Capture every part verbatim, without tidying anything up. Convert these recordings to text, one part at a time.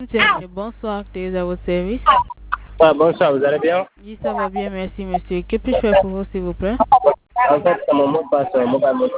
Tiens, bonsoir, t'es à votre service. Ah, bonsoir, vous allez bien? Oui, ça va bien, merci monsieur. Que puis-je faire pour vous, s'il vous plaît? En fait, mon mot passe, mon mobile money.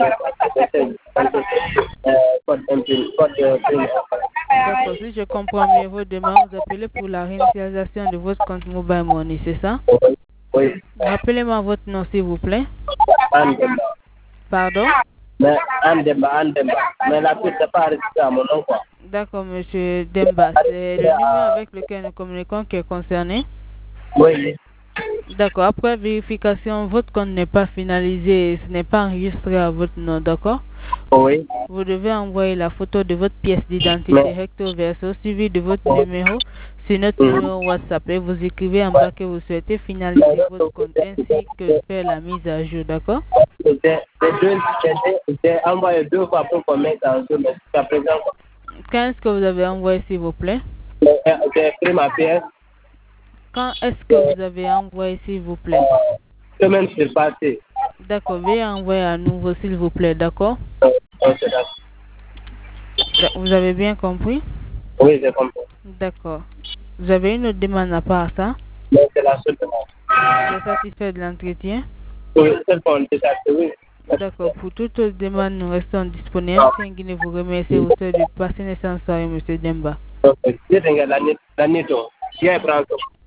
Code imprimé, code imprimé. D'accord, si je comprends mieux votre demande, vous appelez pour la réinitialisation de votre compte Mobile Money, c'est ça? Oui. Rappelez-moi votre nom, s'il vous plaît. Andemba. Pardon? Mais Andemba, Andemba. Mais la puce n'est pas enregistrée à mon nom, quoi. D'accord, monsieur Demba. C'est le numéro avec lequel nous communiquons qui est concerné? Oui. D'accord, après vérification, votre compte n'est pas finalisé et ce n'est pas enregistré à votre nom, d'accord? Oui. Vous devez envoyer la photo de votre pièce d'identité recto verso suivi de votre numéro sur notre numéro WhatsApp et vous écrivez en bas que vous souhaitez finaliser votre compte ainsi que faire la mise à jour, d'accord? J'ai envoyé deux fois pour qu'on mette en jeu, mais jusqu'à présent, Quand est-ce que vous avez envoyé, s'il vous plaît? j'ai pris ma pièce. Quand est-ce que vous avez envoyé, s'il vous plaît? Semaine c'est passé. D'accord, veuillez envoyer à nouveau, s'il vous plaît, d'accord? Vous avez bien compris? Oui, j'ai compris. D'accord. Vous avez une autre demande à part ça? Mais c'est la seule demande. Vous êtes satisfait de l'entretien? Oui, celle qu'on détache, oui. D'accord. Pour toute autre demande, nous restons disponibles. Je vous remercie au sein de passer naissance soirée, M. Demba. Ok. Je vais l'année, l'année,